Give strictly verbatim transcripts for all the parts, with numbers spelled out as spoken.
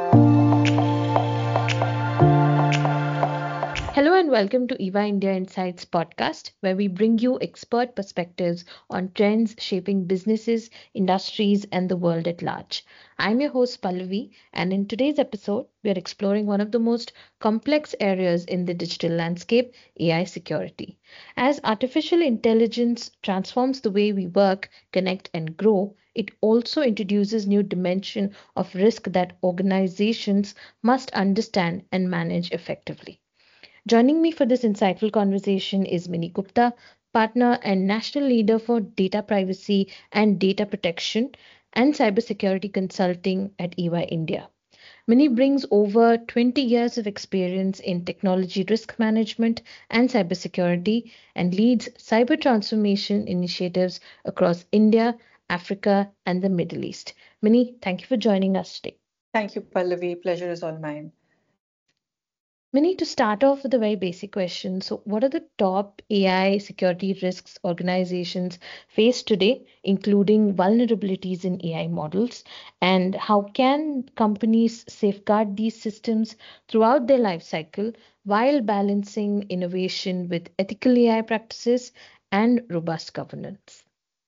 Hello and welcome to E V A India Insights podcast, where we bring you expert perspectives on trends shaping businesses, industries, and the world at large. I'm your host Pallavi, and in today's episode, we are exploring one of the most complex areas in the digital landscape: A I security. As artificial intelligence transforms the way we work, connect, and grow, it also introduces new dimension of risk that organizations must understand and manage effectively. Joining me for this insightful conversation is Mini Gupta, partner and national leader for data privacy and data protection and cybersecurity consulting at E Y India. Mini brings over twenty years of experience in technology risk management and cybersecurity and leads cyber transformation initiatives across India, Africa, and the Middle East. Mini, thank you for joining us today. Thank you, Pallavi. Pleasure is all mine. We need to start off with a very basic question. So, what are the top A I security risks organizations face today, including vulnerabilities in A I models? And how can companies safeguard these systems throughout their life cycle while balancing innovation with ethical A I practices and robust governance?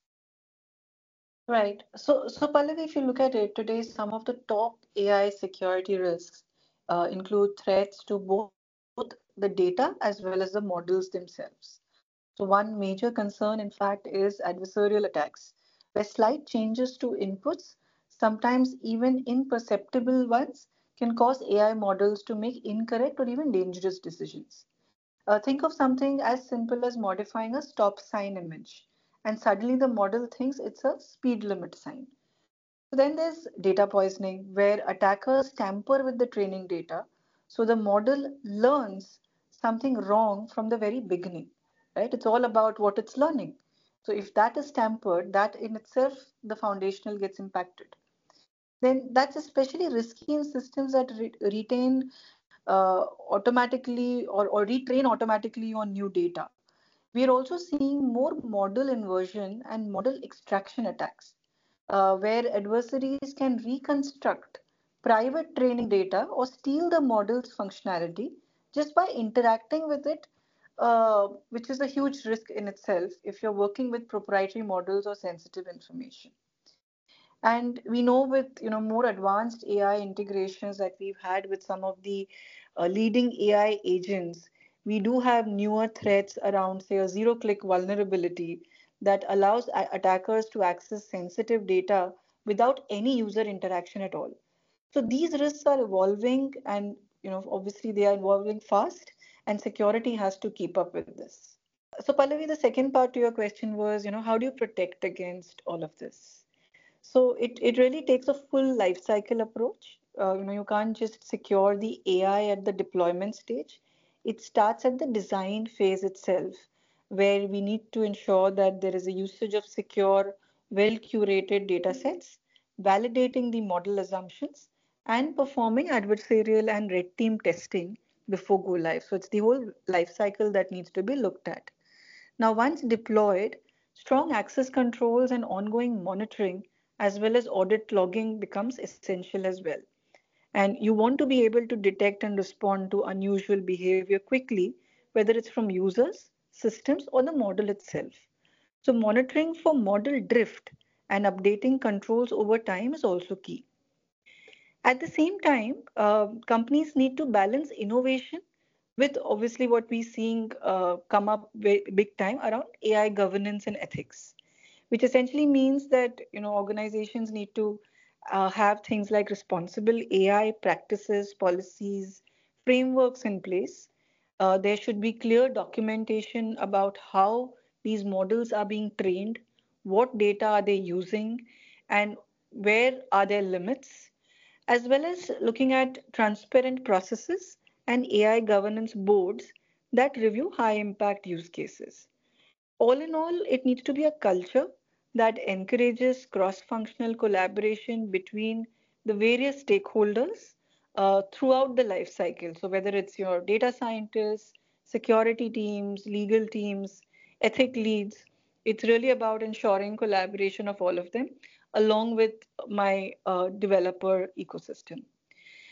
Right. So, so Pallavi, if you look at it today, some of the top A I security risks uh, include threats to both the data as well as the models themselves. So, one major concern, in fact, is adversarial attacks, where slight changes to inputs, sometimes even imperceptible ones, can cause A I models to make incorrect or even dangerous decisions. Uh, think of something as simple as modifying a stop sign image, and suddenly the model thinks it's a speed limit sign. So then there's data poisoning, where attackers tamper with the training data, so the model learns something wrong from the very beginning. Right? It's all about what it's learning. So if that is tampered, that in itself the foundational gets impacted. Then that's especially risky in systems that re- retain uh, automatically or, or retrain automatically on new data. We are also seeing more model inversion and model extraction attacks, uh, where adversaries can reconstruct private training data or steal the model's functionality just by interacting with it, uh, which is a huge risk in itself if you're working with proprietary models or sensitive information. And we know with you know more advanced A I integrations that we've had with some of the uh, leading A I agents, we do have newer threats around, say, a zero-click vulnerability that allows a- attackers to access sensitive data without any user interaction at all. So these risks are evolving, and you know obviously they are evolving fast, and security has to keep up with this. So Pallavi, the second part to your question was, you know, how do you protect against all of this? So it, it really takes a full life cycle approach. Uh, you know, you can't just secure the A I at the deployment stage. It starts at the design phase itself, where we need to ensure that there is a usage of secure, well curated data sets, validating the model assumptions, and performing adversarial and red team testing before go live. So it's the whole life cycle that needs to be looked at. Now, once deployed, strong access controls and ongoing monitoring, as well as audit logging, becomes essential as well. And you want to be able to detect and respond to unusual behavior quickly, whether it's from users, systems, or the model itself. So, monitoring for model drift and updating controls over time is also key. At the same time, uh, companies need to balance innovation with obviously what we're seeing uh, come up ve- big time around A I governance and ethics, which essentially means that you know organizations need to uh, have things like responsible A I practices, policies, frameworks in place. Uh, there should be clear documentation about how these models are being trained, what data are they using, and where are their limits, as well as looking at transparent processes and A I governance boards that review high impact use cases. All in all, it needs to be a culture that encourages cross functional collaboration between the various stakeholders uh, throughout the life cycle. So, whether it's your data scientists, security teams, legal teams, ethic leads, it's really about ensuring collaboration of all of them along with my uh, developer ecosystem.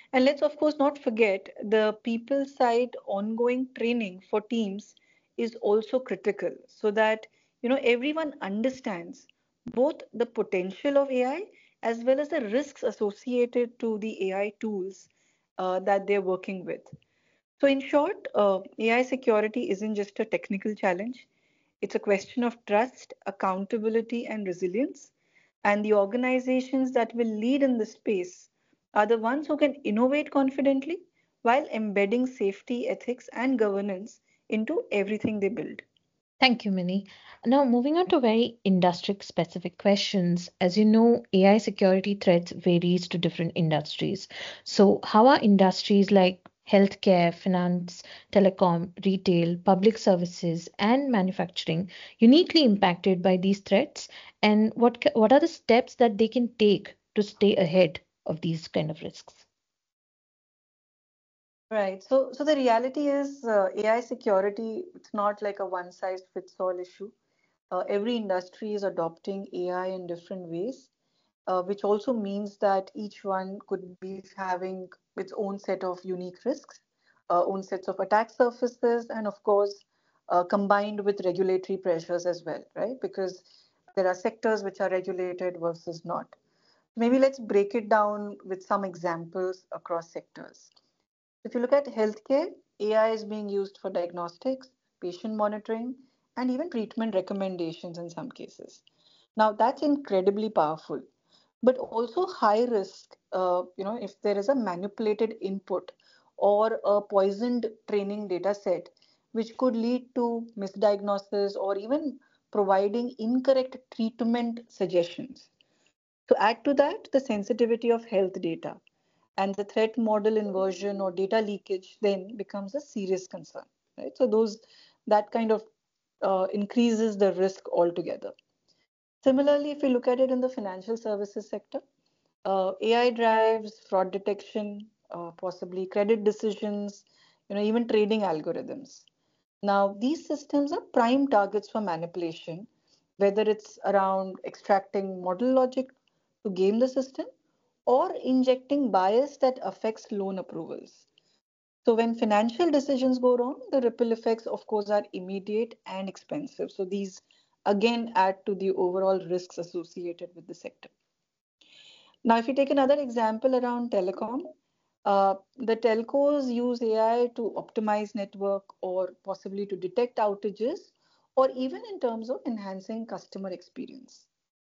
And let's, of course, not forget the people side ongoing training for teams is also critical so that you know everyone understands both the potential of A I as well as the risks associated to the A I tools uh, that they're working with. So, in short, uh, A I security isn't just a technical challenge, it's a question of trust, accountability, and resilience. And the organizations that will lead in this space are the ones who can innovate confidently while embedding safety, ethics, and governance into everything they build. Thank you, Minnie. Now, moving on to very industry specific questions. As you know, A I security threats varies to different industries. So, how are industries like healthcare, finance, telecom, retail, public services, and manufacturing uniquely impacted by these threats? And what ca- what are the steps that they can take to stay ahead of these kind of risks? Right. So, so the reality is uh, A I security, it's not like a one size fits all issue. Uh, every industry is adopting A I in different ways, uh, which also means that each one could be having its own set of unique risks, uh, own sets of attack surfaces, and of course, uh, combined with regulatory pressures as well, right? Because there are sectors which are regulated versus not. Maybe let's break it down with some examples across sectors. If you look at healthcare, A I is being used for diagnostics, patient monitoring, and even treatment recommendations in some cases. Now, that's incredibly powerful, but also high risk. Uh, you know, if there is a manipulated input or a poisoned training data set, which could lead to misdiagnosis or even providing incorrect treatment suggestions. To add to that, the sensitivity of health data and the threat model inversion or data leakage then becomes a serious concern, right? So those that kind of uh, increases the risk altogether. Similarly, if we look at it in the financial services sector, uh, A I drives fraud detection, uh, possibly credit decisions, you know, even trading algorithms. Now, these systems are prime targets for manipulation, whether it's around extracting model logic to game the system or injecting bias that affects loan approvals. So, when financial decisions go wrong, the ripple effects, of course, are immediate and expensive. So, these again add to the overall risks associated with the sector. Now, if you take another example around telecom, uh, the telcos use A I to optimize network or possibly to detect outages or even in terms of enhancing customer experience.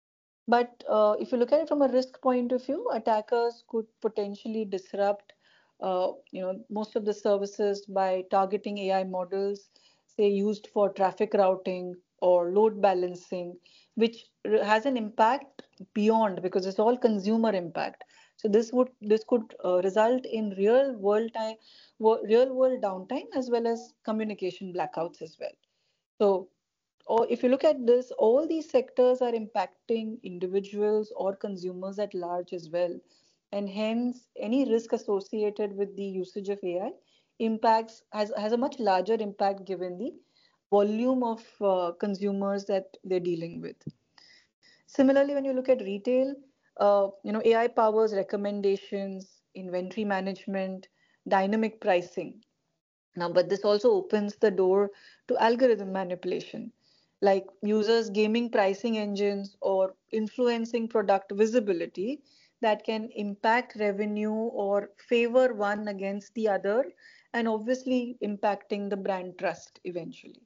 But uh, if you look at it from a risk point of view, attackers could potentially disrupt, uh, you know, most of the services by targeting A I models, say used for traffic routing or load balancing, which r- has an impact beyond because it's all consumer impact. So this would this could uh, result in real world time, wo- real world downtime as well as communication blackouts as well. So or if you look at this, all these sectors are impacting individuals or consumers at large as well. And hence, any risk associated with the usage of A I impacts has, has a much larger impact given the volume of uh, consumers that they're dealing with. Similarly, when you look at retail, uh, you know, A I powers recommendations, inventory management, dynamic pricing. Now, but this also opens the door to algorithm manipulation, like users gaming pricing engines or influencing product visibility that can impact revenue or favor one against the other, and obviously impacting the brand trust eventually.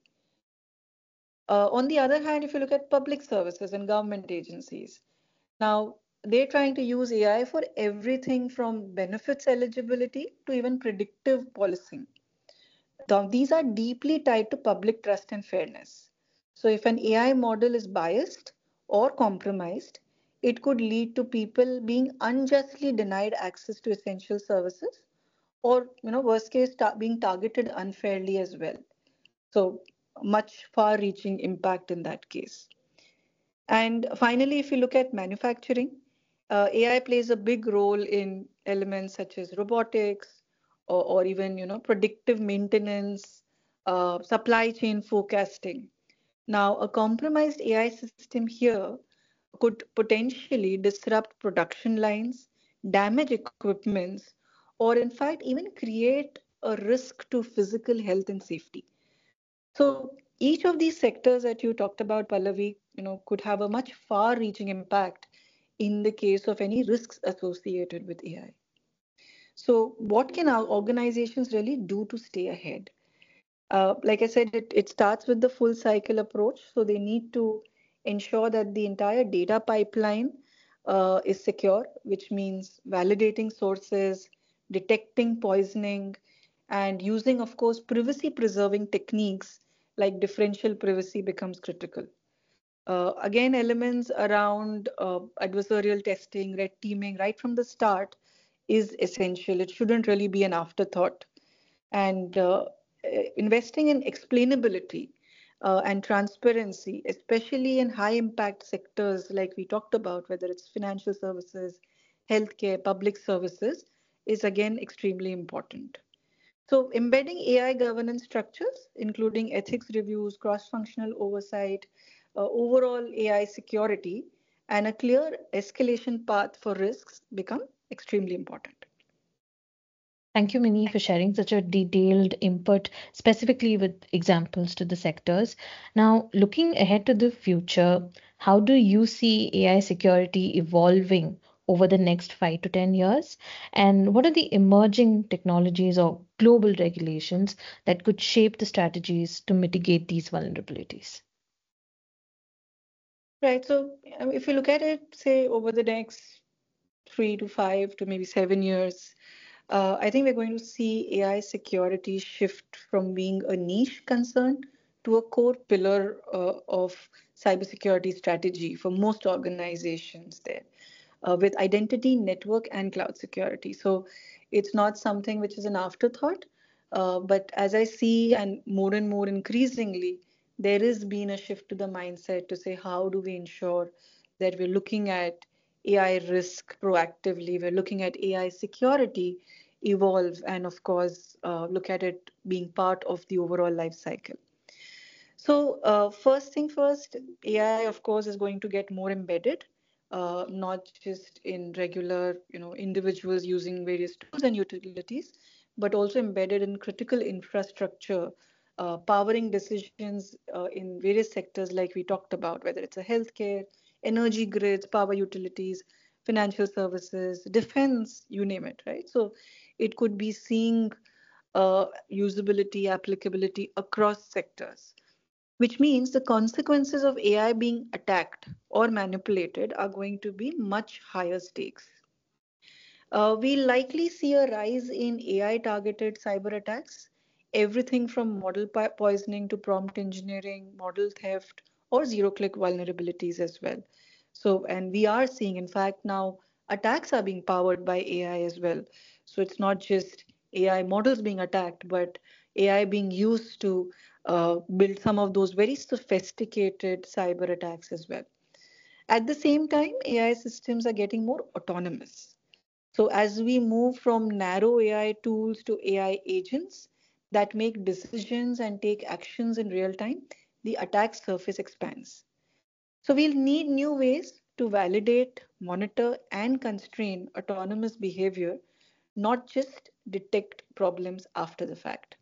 Uh, on the other hand, if you look at public services and government agencies, now they're trying to use A I for everything from benefits eligibility to even predictive policing. Now, these are deeply tied to public trust and fairness. So, if an A I model is biased or compromised, it could lead to people being unjustly denied access to essential services, or, you know, worst case, ta- being targeted unfairly as well. So, much far reaching impact in that case. And finally, if you look at manufacturing, uh, A I plays a big role in elements such as robotics or, or even you know predictive maintenance, uh, supply chain forecasting. Now, a compromised A I system here could potentially disrupt production lines, damage equipments, or in fact even create a risk to physical health and safety. So each of these sectors that you talked about, Pallavi, you know, could have a much far-reaching impact in the case of any risks associated with A I. So what can our organizations really do to stay ahead? Uh, like I said, it, it starts with the full cycle approach. So they need to ensure that the entire data pipeline uh, is secure, which means validating sources, detecting poisoning, and using, of course, privacy preserving techniques like differential privacy becomes critical. Uh, again, elements around uh, adversarial testing, red teaming, right from the start is essential. It shouldn't really be an afterthought. And uh, eh, investing in explainability uh, and transparency, especially in high impact sectors like we talked about, whether it's financial services, healthcare, public services, is again extremely important. So, embedding A I governance structures, including ethics reviews, cross functional oversight, uh, overall A I security, and a clear escalation path for risks become extremely important. Thank you, Mini, for sharing such a detailed input, specifically with examples to the sectors. Now, looking ahead to the future, how do you see A I security evolving over the next five to ten years? And what are the emerging technologies or global regulations that could shape the strategies to mitigate these vulnerabilities? Right. So, um, if you look at it, say over the next three to five to maybe seven years, uh, I think we're going to see A I security shift from being a niche concern to a core pillar uh, of cybersecurity strategy for most organizations there, uh, with identity, network, and cloud security. So it's not something which is an afterthought, uh, but as I see, and more and more increasingly, there is been a shift to the mindset to say, how do we ensure that we're looking at A I risk proactively, we're looking at A I security evolve, and of course, uh, look at it being part of the overall life cycle. So, uh, first thing first, A I, of course, is going to get more embedded, uh, not just in regular, you know, individuals using various tools and utilities, but also embedded in critical infrastructure, uh, powering decisions uh, in various sectors, like we talked about, whether it's a healthcare, energy grids, power utilities, financial services, defense, you name it, right? So, it could be seeing uh, usability, applicability across sectors, which means the consequences of A I being attacked or manipulated are going to be much higher stakes. Uh, we'll likely see a rise in A I targeted cyber attacks, everything from model po- poisoning to prompt engineering, model theft, or zero click vulnerabilities as well. So, and we are seeing, in fact, now attacks are being powered by A I as well. So, it's not just A I models being attacked, but A I being used to uh, build some of those very sophisticated cyber attacks as well. At the same time, A I systems are getting more autonomous. So, as we move from narrow A I tools to A I agents that make decisions and take actions in real time, the attack surface expands. So, we'll need new ways to validate, monitor, and constrain autonomous behavior, not just detect problems after the fact.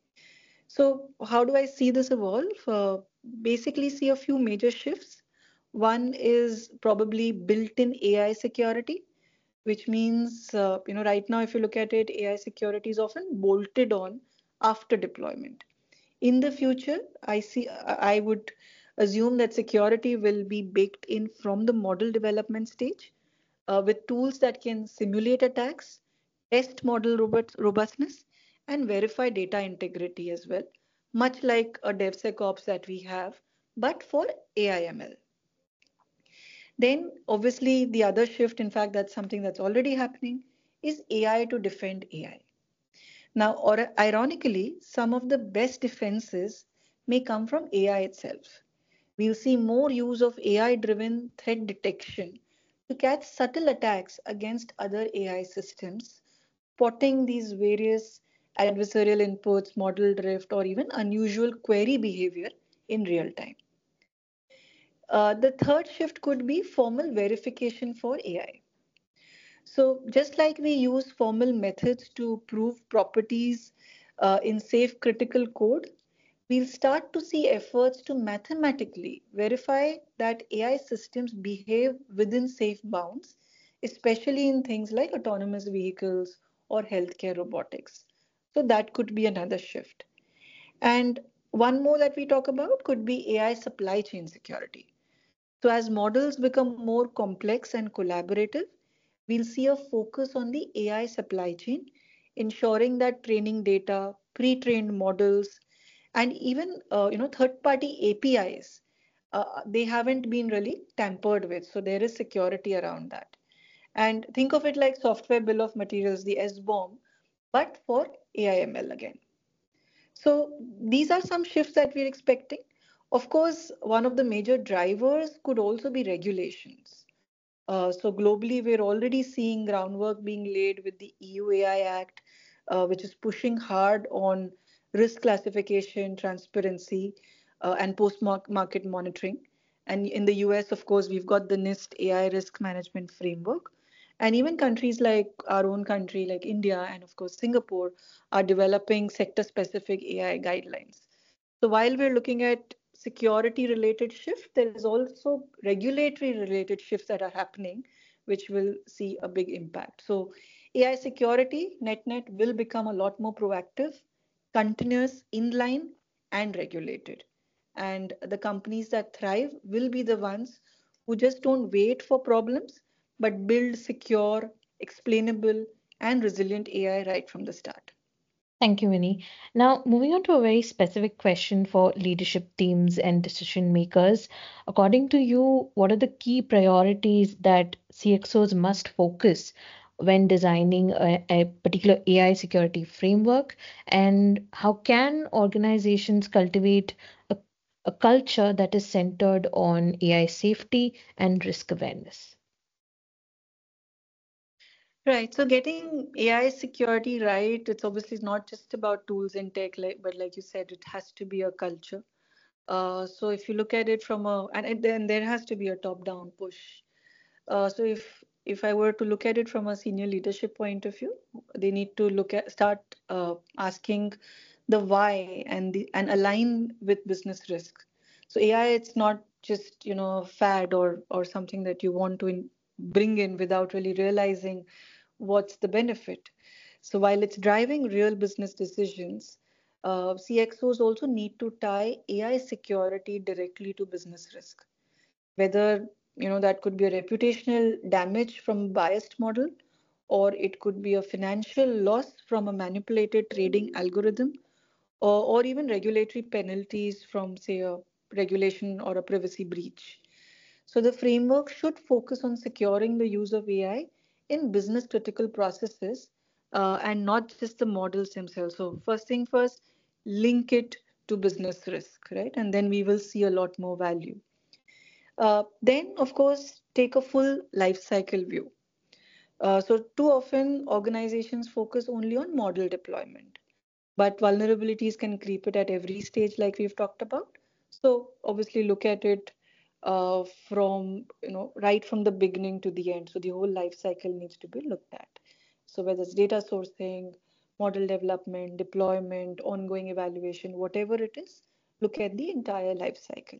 So, how do I see this evolve? Uh, basically, see a few major shifts. One is probably built in A I security, which means, uh, you know, right now, if you look at it, A I security is often bolted on after deployment. In the future, I see, I would assume that security will be baked in from the model development stage uh, with tools that can simulate attacks, test model robust, robustness, and verify data integrity as well, much like a DevSecOps that we have, but for A I M L. Then, obviously, the other shift, in fact, that's something that's already happening, is A I to defend A I. Now, or, ironically, some of the best defenses may come from A I itself. We'll see more use of A I driven threat detection to catch subtle attacks against other A I systems, spotting these various adversarial inputs, model drift, or even unusual query behavior in real time. Uh, the third shift could be formal verification for A I. So, just like we use formal methods to prove properties uh, in safe critical code, we'll start to see efforts to mathematically verify that A I systems behave within safe bounds, especially in things like autonomous vehicles or healthcare robotics. So, that could be another shift. And one more that we talk about could be A I supply chain security. So, as models become more complex and collaborative, we'll see a focus on the A I supply chain, ensuring that training data, pre-trained models, and even uh, you know third-party A P Is, uh, they haven't been really tampered with. So there is security around that. And think of it like software bill of materials, the S BOM, but for A I M L again. So these are some shifts that we're expecting. Of course, one of the major drivers could also be regulations. Uh, so globally, we're already seeing groundwork being laid with the E U A I Act, uh, which is pushing hard on risk classification, transparency, uh, and post-market monitoring. And in the U S, of course, we've got the NIST A I risk management framework. And even countries like our own country, like India and of course Singapore, are developing sector-specific A I guidelines. So while we're looking at security related shift, there is also regulatory related shifts that are happening, which will see a big impact. So A I security, net net, will become a lot more proactive, continuous, inline, and regulated. And the companies that thrive will be the ones who just don't wait for problems, but build secure, explainable, and resilient A I right from the start. Thank you, Winnie. Now, moving on to a very specific question for leadership teams and decision makers. According to you, what are the key priorities that C X Os must focus when designing a, a particular A I security framework? And how can organizations cultivate a, a culture that is centered on A I safety and risk awareness? Right. So getting A I security right, it's obviously not just about tools and tech, like, but like you said, it has to be a culture. Uh, so if you look at it from a, and it, then there has to be a top-down push. Uh, so if if I were to look at it from a senior leadership point of view, they need to look at start uh, asking the why and the and align with business risk. So A I, it's not just you know fad or or something that you want to in, bring in without really realizing what's the benefit. So while it's driving real business decisions, uh, C X Os also need to tie A I security directly to business risk, whether you know that could be a reputational damage from a biased model, or it could be a financial loss from a manipulated trading algorithm, or, or even regulatory penalties from say a regulation or a privacy breach. So the framework should focus on securing the use of A I in business critical processes, uh, and not just the models themselves. So first thing first, link it to business risk, right? And then we will see a lot more value. Uh, then, of course, take a full life cycle view. Uh, so, too often, organizations focus only on model deployment, but vulnerabilities can creep it at every stage, like we've talked about. So, obviously, look at it uh, from you know right from the beginning to the end. So, the whole life cycle needs to be looked at. So, whether it's data sourcing, model development, deployment, ongoing evaluation, whatever it is, look at the entire life cycle.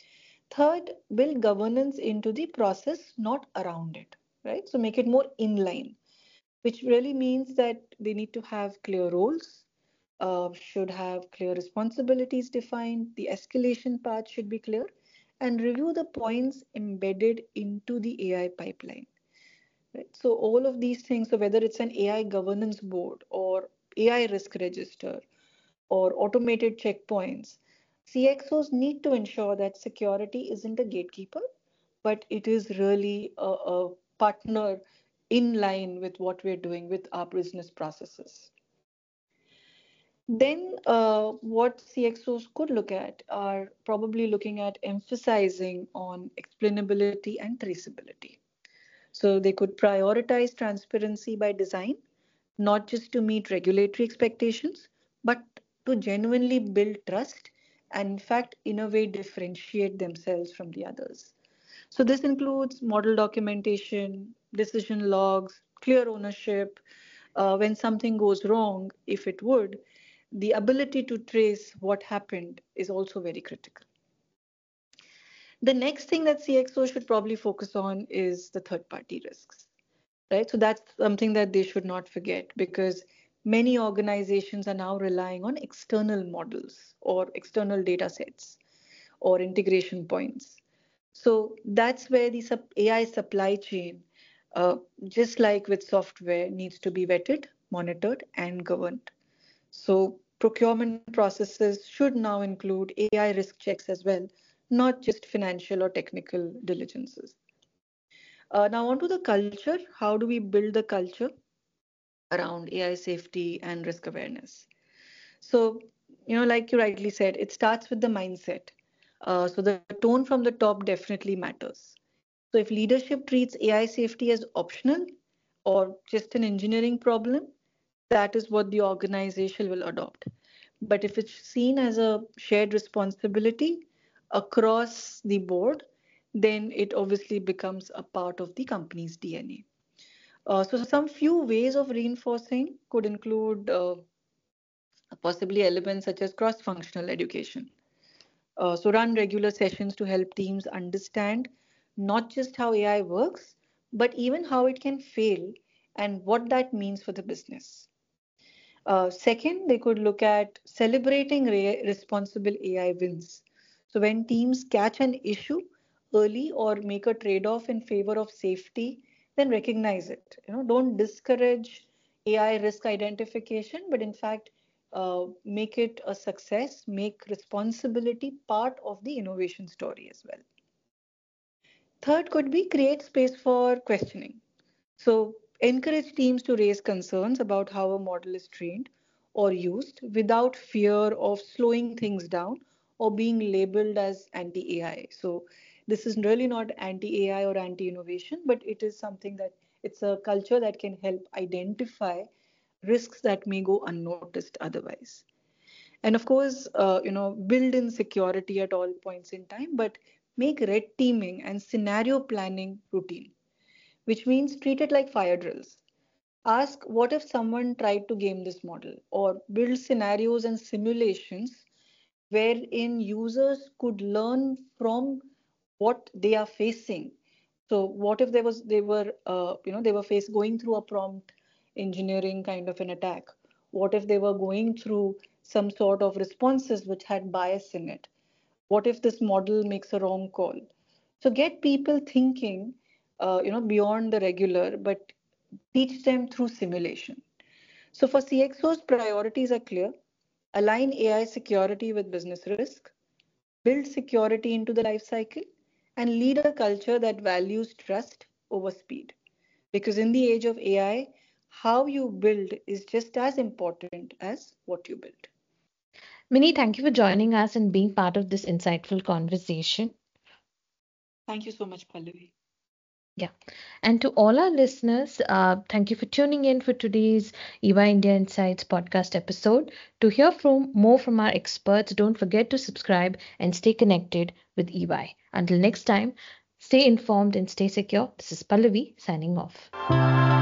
Third, build governance into the process, not around it, right? So make it more inline, which really means that they need to have clear roles, uh, should have clear responsibilities defined, the escalation path should be clear, and review the points embedded into the A I pipeline. Right? So all of these things, so whether it's an A I governance board or A I risk register or automated checkpoints, C X Os need to ensure that security isn't a gatekeeper, but it is really a, a partner in line with what we're doing with our business processes. Then, uh, what C X Os could look at are probably looking at emphasizing on explainability and traceability. So they could prioritize transparency by design, not just to meet regulatory expectations, but to genuinely build trust and, in fact, in a way, differentiate themselves from the others. So this includes model documentation, decision logs, clear ownership. Uh, when something goes wrong, if it would, the ability to trace what happened is also very critical. The next thing that C X O should probably focus on is the third party risks, right? So that's something that they should not forget, because many organizations are now relying on external models or external data sets or integration points. So that's where the sub- A I supply chain, uh, just like with software, needs to be vetted, monitored, and governed. So procurement processes should now include A I risk checks as well, not just financial or technical diligences. Uh, now, on to the culture. How do we build the culture around A I safety and risk awareness? So, you know, like you rightly said, it starts with the mindset. Uh, so, the tone from the top definitely matters. So, if leadership treats A I safety as optional or just an engineering problem, that is what the organization will adopt. But if it's seen as a shared responsibility across the board, then it obviously becomes a part of the company's D N A. Uh, so, some few ways of reinforcing could include uh, possibly elements such as cross functional education. Uh, so, run regular sessions to help teams understand not just how A I works, but even how it can fail and what that means for the business. Uh, second, they could look at celebrating re- responsible A I wins. So, when teams catch an issue early or make a trade off in favor of safety, then recognize it. You know, don't discourage A I risk identification, but in fact, uh, make it a success, make responsibility part of the innovation story as well. Third could be create space for questioning. So, encourage teams to raise concerns about how a model is trained or used without fear of slowing things down or being labeled as anti A I. So, this is really not anti A I or anti innovation, but it is something that it's a culture that can help identify risks that may go unnoticed otherwise. And of course, uh, you know, build in security at all points in time, but make red teaming and scenario planning routine, which means treat it like fire drills. Ask what if someone tried to game this model, or build scenarios and simulations wherein users could learn from what they are facing. So what if there was they were uh, you know they were faced going through a prompt engineering kind of an attack? What if they were going through some sort of responses which had bias in it? What if this model makes a wrong call? So get people thinking, uh, you know, beyond the regular, but teach them through simulation. So for C X Os, priorities are clear: align A I security with business risk, build security into the life cycle, and lead a culture that values trust over speed. Because in the age of A I, how you build is just as important as what you build. Minnie, thank you for joining us and being part of this insightful conversation. Thank you so much, Pallavi. Yeah. And to all our listeners, uh, thank you for tuning in for today's E Y India Insights podcast episode. To hear from more from our experts, don't forget to subscribe and stay connected with E Y. Until next time, stay informed and stay secure. This is Pallavi signing off.